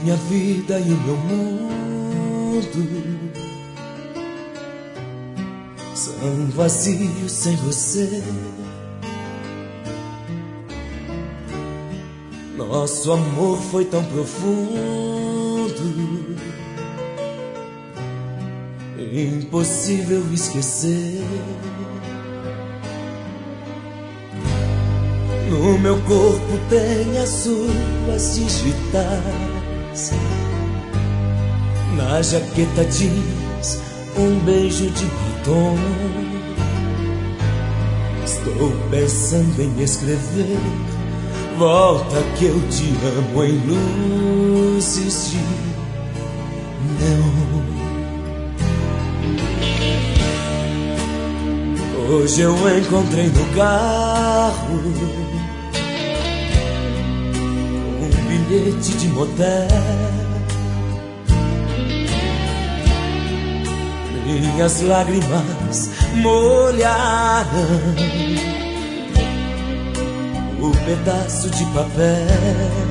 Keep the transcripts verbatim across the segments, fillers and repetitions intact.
Minha vida e o meu mundo são vazios sem você. Nosso amor foi tão profundo, impossível esquecer. No meu corpo tem as suas digitais, na jaqueta diz um beijo de batom. Estou pensando em escrever: volta que eu te amo, em luzes de neon. Hoje eu encontrei no carro um bilhete de motel. Minhas lágrimas molharam o pedaço de papel.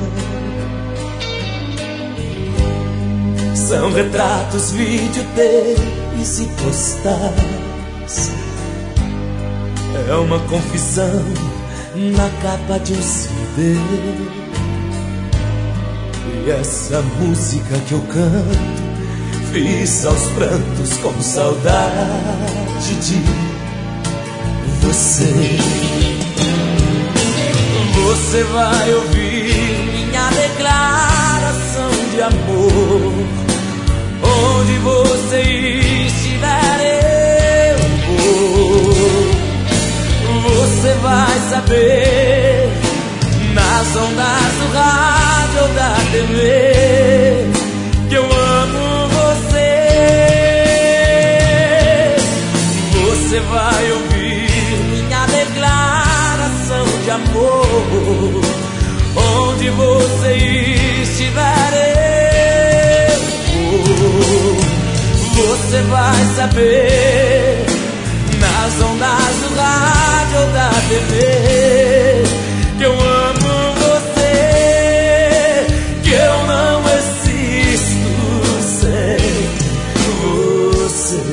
São retratos, videotapes e postais. É uma confissão na capa de um C D. E essa música que eu canto fiz aos prantos com saudade de você. Você vai ouvir minha declaração de amor. Onde você estiver eu vou. Você vai saber nas ondas do rádio ou da T V que eu amo você. Você vai ouvir minha declaração de amor. Onde você estiver eu vou. Você vai saber nas ondas do rádio ou da T V que eu amo você, que eu não existo sem você.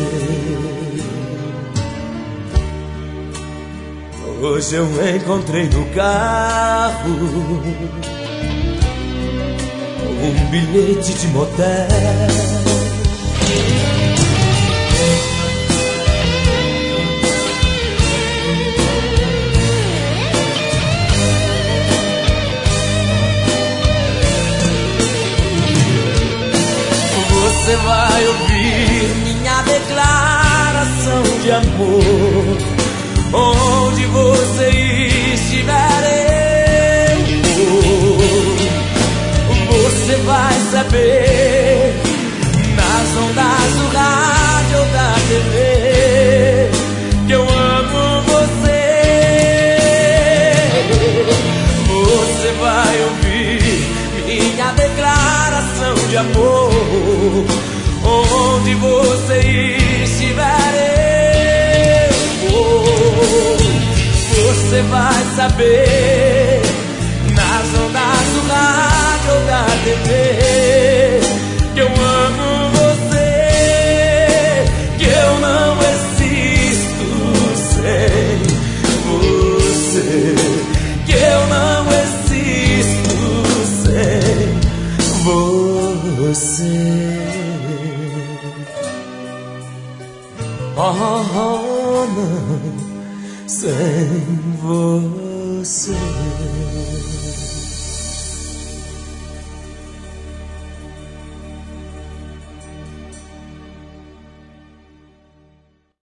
Hoje eu encontrei no carro um bilhete de motel. Você vai ouvir minha declaração de amor. Onde você estiver eu vou. Você vai saber nas ondas do rádio ou da T V que eu amo você. Você vai ouvir minha declaração de amor. Onde você estiver eu vou. Você vai saber nas ondas do rádio ou da T V que eu amo você, que eu não existo sem você, que eu não existo sem você. Oh, oh, não, sem você.